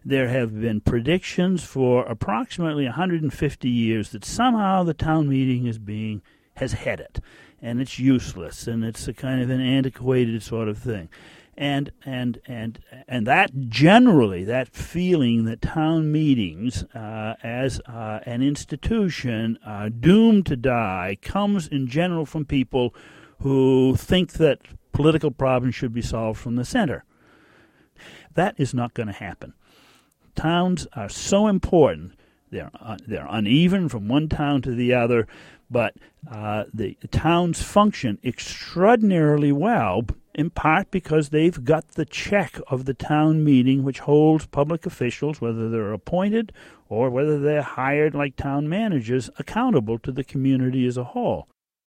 there have been predictions for approximately 150 years that somehow the town meeting has had it, and it's useless, and it's a kind of an antiquated sort of thing. And that generally, that feeling that town meetings as an institution are doomed to die comes in general from people who think that political problems should be solved from the center. That is not going to happen. Towns are so important. They're uneven from one town to the other, but the towns function extraordinarily well, in part because they've got the check of the town meeting, which holds public officials, whether they're appointed or whether they're hired like town managers, accountable to the community as a whole.